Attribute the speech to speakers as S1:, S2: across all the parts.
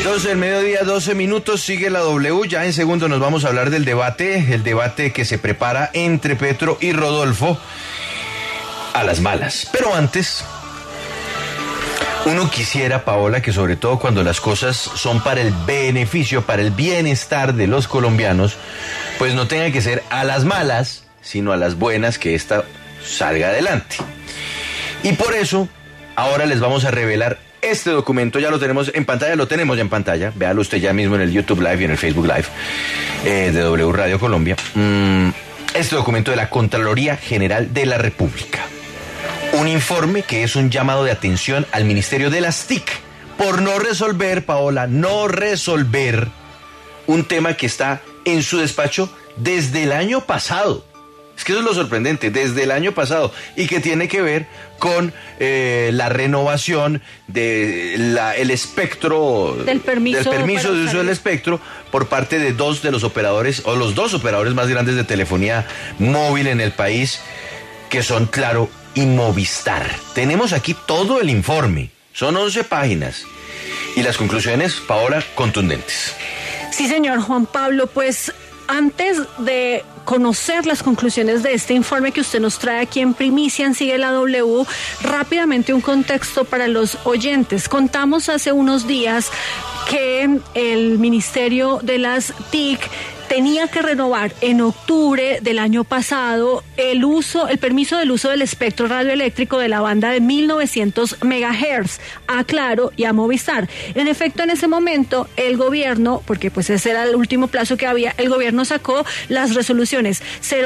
S1: 12 del mediodía, 12 minutos, sigue la W. Ya en segundo nos vamos a hablar del debate, el debate que se prepara entre Petro y Rodolfo a las malas. Pero antes, uno quisiera, Paola, que sobre todo cuando las cosas son para el beneficio, para el bienestar de los colombianos, pues no tenga que ser a las malas, sino a las buenas, que esta salga adelante. Y por eso, ahora les vamos a revelar este documento. Ya lo tenemos en pantalla, véalo usted ya mismo en el YouTube Live y en el Facebook Live de W Radio Colombia. Este documento de la Contraloría General de la República. Un informe que es un llamado de atención al Ministerio de las TIC por no resolver, Paola, no resolver un tema que está en su despacho desde el año pasado. Es que eso es lo sorprendente, desde el año pasado, y que tiene que ver con la renovación del espectro, del permiso de uso del espectro por parte de dos de los operadores, o los dos operadores más grandes de telefonía móvil en el país, que son Claro y Movistar. Tenemos aquí todo el informe, son 11 páginas, y las conclusiones, Paola, contundentes.
S2: Sí, señor Juan Pablo, pues antes de conocer las conclusiones de este informe que usted nos trae aquí en primicia en Sigue la W, rápidamente un contexto para los oyentes. Contamos hace unos días que el Ministerio de las TIC tenía que renovar en octubre del año pasado el permiso del uso del espectro radioeléctrico de la banda de 1900 MHz a Claro y a Movistar. En efecto, en ese momento el gobierno, porque pues ese era el último plazo que había, el gobierno sacó las resoluciones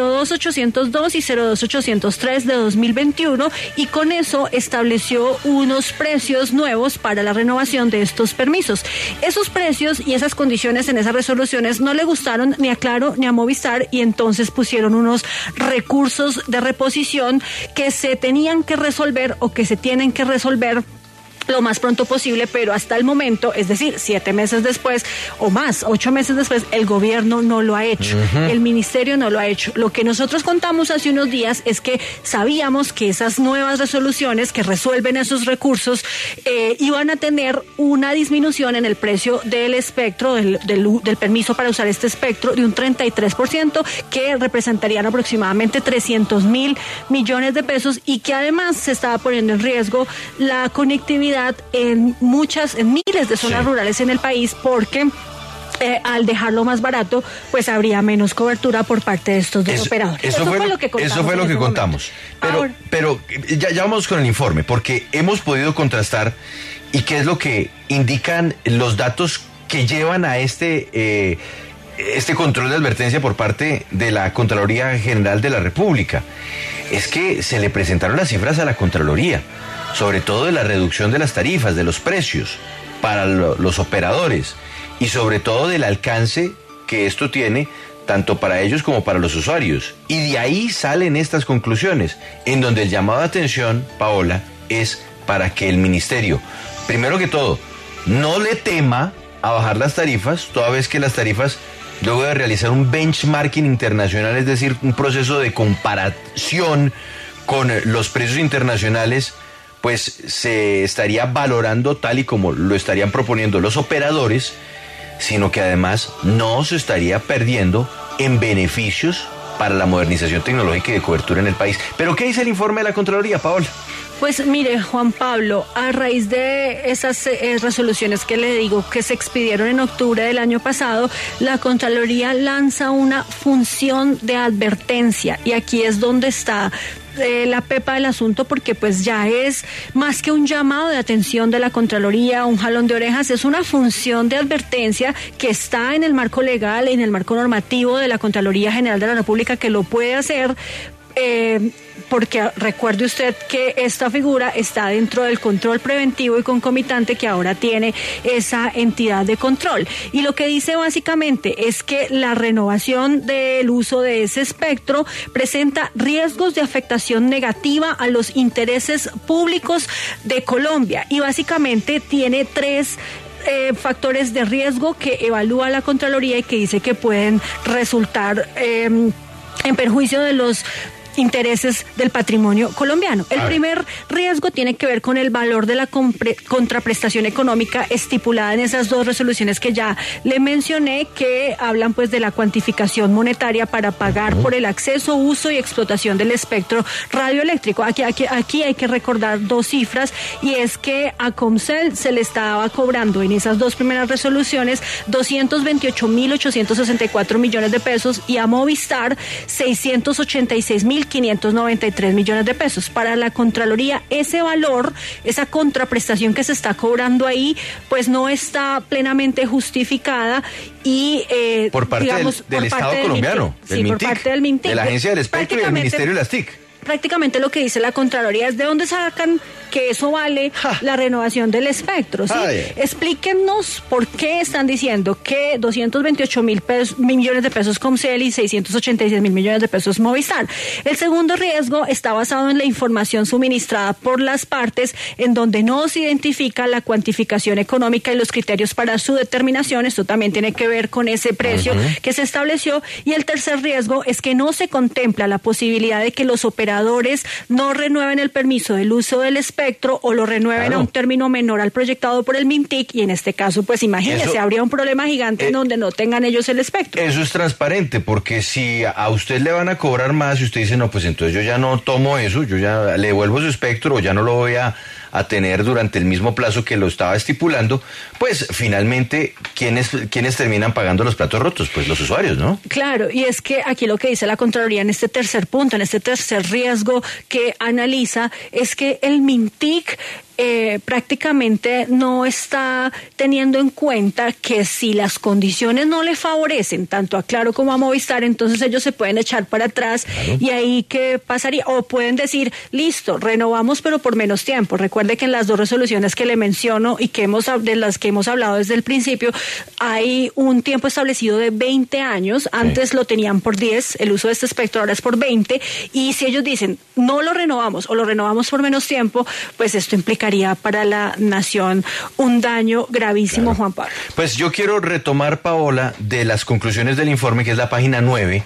S2: 02802 y 02803 de 2021 y con eso estableció unos precios nuevos para la renovación de estos permisos. Esos precios y esas condiciones en esas resoluciones no le gustaron ni a Claro ni a Movistar y entonces pusieron unos recursos de reposición que se tenían que resolver o que se tienen que resolver lo más pronto posible, pero hasta el momento, es decir, 7 meses después o más, 8 meses después, el gobierno no lo ha hecho, el ministerio no lo ha hecho. Lo que nosotros contamos hace unos días es que sabíamos que esas nuevas resoluciones que resuelven esos recursos iban a tener una disminución en el precio del espectro, del permiso para usar este espectro, de un 33%, que representarían aproximadamente 300.000 millones de pesos y que además se estaba poniendo en riesgo la conectividad en miles de zonas rurales en el país, porque al dejarlo más barato, pues habría menos cobertura por parte de estos dos operadores.
S1: Eso fue lo que contamos. Pero ya vamos con el informe, porque hemos podido contrastar y qué es lo que indican los datos que llevan a este control de advertencia por parte de la Contraloría General de la República. Es que se le presentaron las cifras a la Contraloría, sobre todo de la reducción de las tarifas, de los precios para los operadores y sobre todo del alcance que esto tiene tanto para ellos como para los usuarios. Y de ahí salen estas conclusiones, en donde el llamado de atención, Paola, es para que el ministerio, primero que todo, no le tema a bajar las tarifas, toda vez que las tarifas, luego de realizar un benchmarking internacional, es decir, un proceso de comparación con los precios internacionales, pues se estaría valorando tal y como lo estarían proponiendo los operadores, sino que además no se estaría perdiendo en beneficios para la modernización tecnológica y de cobertura en el país. ¿Pero qué dice el informe de la Contraloría, Paola?
S2: Pues mire, Juan Pablo, a raíz de esas resoluciones que le digo que se expidieron en octubre del año pasado, la Contraloría lanza una función de advertencia y aquí es donde está la pepa del asunto, porque pues ya es más que un llamado de atención de la Contraloría, un jalón de orejas, es una función de advertencia que está en el marco legal, en el marco normativo de la Contraloría General de la República, que lo puede hacer, porque recuerde usted que esta figura está dentro del control preventivo y concomitante que ahora tiene esa entidad de control. Y lo que dice básicamente es que la renovación del uso de ese espectro presenta riesgos de afectación negativa a los intereses públicos de Colombia y básicamente tiene 3 factores de riesgo que evalúa la Contraloría y que dice que pueden resultar en perjuicio de los intereses del patrimonio colombiano. El primer riesgo tiene que ver con el valor de la contraprestación económica estipulada en esas dos resoluciones que ya le mencioné, que hablan pues de la cuantificación monetaria para pagar por el acceso, uso y explotación del espectro radioeléctrico. Aquí hay que recordar dos cifras, y es que a Comcel se le estaba cobrando en esas dos primeras resoluciones 228.864 millones de pesos y a Movistar 686.593 millones de pesos. Para la Contraloría, ese valor, esa contraprestación que se está cobrando ahí, pues no está plenamente justificada y
S1: por parte del Estado colombiano, del MINTIC,
S2: por parte del MINTIC,
S1: de la Agencia del Espectro y del Ministerio de las TIC.
S2: Prácticamente lo que dice la Contraloría es de dónde sacan que eso vale la renovación del espectro, ¿sí? Explíquenos por qué están diciendo que 228.000 millones de pesos Comcel y 686.000 millones de pesos Movistar. El segundo riesgo está basado en la información suministrada por las partes, en donde no se identifica la cuantificación económica y los criterios para su determinación. Esto también tiene que ver con ese precio que se estableció. Y el tercer riesgo es que no se contempla la posibilidad de que los operadores no renueven el permiso del uso del espectro o lo renueven a un término menor al proyectado por el MINTIC, y en este caso, pues imagínese, habría un problema gigante en donde no tengan ellos el espectro.
S1: Eso es transparente, porque si a usted le van a cobrar más y usted dice, no, pues entonces yo ya no tomo eso, yo ya le devuelvo su espectro o ya no lo voy a tener durante el mismo plazo que lo estaba estipulando, pues finalmente, ¿quiénes terminan pagando los platos rotos? Pues los usuarios, ¿no?
S2: Claro, y es que aquí lo que dice la Contraloría en este tercer punto, en este tercer riesgo que analiza, es que el MINTIC prácticamente no está teniendo en cuenta que si las condiciones no le favorecen tanto a Claro como a Movistar, entonces ellos se pueden echar para atrás. Y ahí ¿qué pasaría? O pueden decir, listo, renovamos pero por menos tiempo. Recuerde que en las dos resoluciones que le menciono y de las que hemos hablado desde el principio, hay un tiempo establecido de 20 años. Antes lo tenían por 10, el uso de este espectro ahora es por 20, y si ellos dicen no lo renovamos o lo renovamos por menos tiempo, pues esto implicaría para la nación un daño gravísimo, Juan Pablo.
S1: Pues yo quiero retomar, Paola, de las conclusiones del informe, que es la página 9,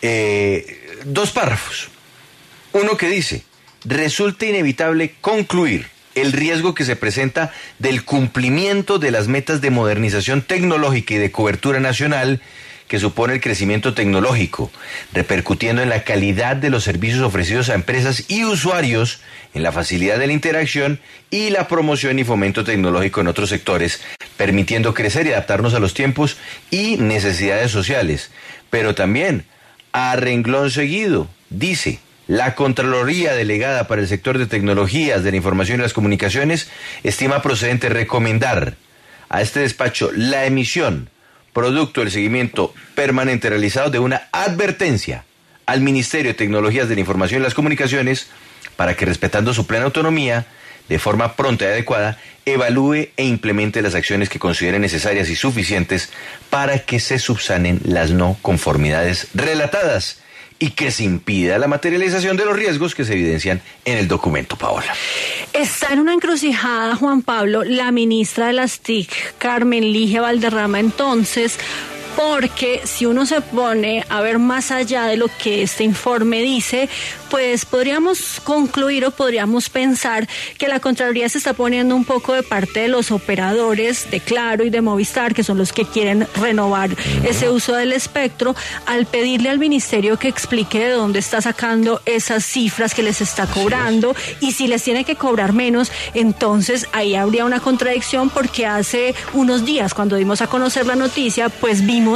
S1: dos párrafos. Uno que dice, resulta inevitable concluir el riesgo que se presenta del cumplimiento de las metas de modernización tecnológica y de cobertura nacional que supone el crecimiento tecnológico, repercutiendo en la calidad de los servicios ofrecidos a empresas y usuarios, en la facilidad de la interacción y la promoción y fomento tecnológico en otros sectores, permitiendo crecer y adaptarnos a los tiempos y necesidades sociales. Pero también, a renglón seguido, dice, la Contraloría Delegada para el Sector de Tecnologías de la Información y las Comunicaciones estima procedente recomendar a este despacho la emisión, producto del seguimiento permanente realizado, de una advertencia al Ministerio de Tecnologías de la Información y las Comunicaciones para que, respetando su plena autonomía, de forma pronta y adecuada, evalúe e implemente las acciones que considere necesarias y suficientes para que se subsanen las no conformidades relatadas y que se impida la materialización de los riesgos que se evidencian en el documento, Paola.
S2: Está en una encrucijada, Juan Pablo, la ministra de las TIC, Carmen Ligia Valderrama, entonces, porque si uno se pone a ver más allá de lo que este informe dice, pues podríamos concluir o podríamos pensar que la Contraloría se está poniendo un poco de parte de los operadores de Claro y de Movistar, que son los que quieren renovar ese uso del espectro, al pedirle al ministerio que explique de dónde está sacando esas cifras que les está cobrando, y si les tiene que cobrar menos, entonces ahí habría una contradicción, porque hace unos días, cuando dimos a conocer la noticia, pues vimos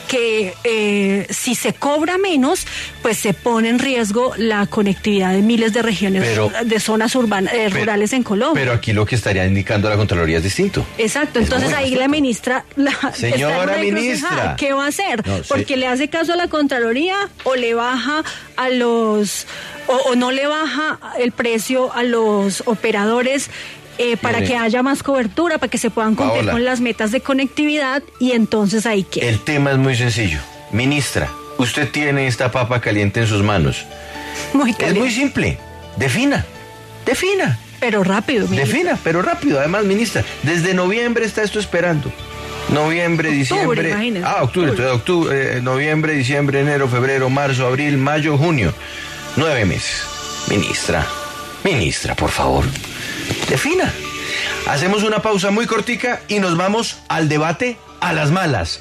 S2: que si se cobra menos, pues se pone en riesgo la conectividad de miles de regiones, de zonas rurales en Colombia.
S1: Pero aquí lo que estaría indicando la Contraloría es distinto.
S2: Exacto, entonces ahí la ministra...
S1: Señora ministra,
S2: ¿qué va a hacer? Porque le hace caso a la Contraloría, o le baja a los... o no le baja el precio a los operadores, para que haya más cobertura, para que se puedan cumplir, Paola, con las metas de conectividad, y entonces ahí qué.
S1: El tema es muy sencillo. Ministra, usted tiene esta papa caliente en sus manos.
S2: Muy caliente.
S1: Es muy simple. Defina.
S2: Pero rápido, ministra.
S1: Defina, pero rápido. Además, ministra, desde noviembre está esto esperando. Noviembre, diciembre.
S2: Imagínese.
S1: Octubre. Noviembre, diciembre, enero, febrero, marzo, abril, mayo, junio. 9 meses. Ministra, por favor, defina. Hacemos una pausa muy cortica y nos vamos al debate a las malas.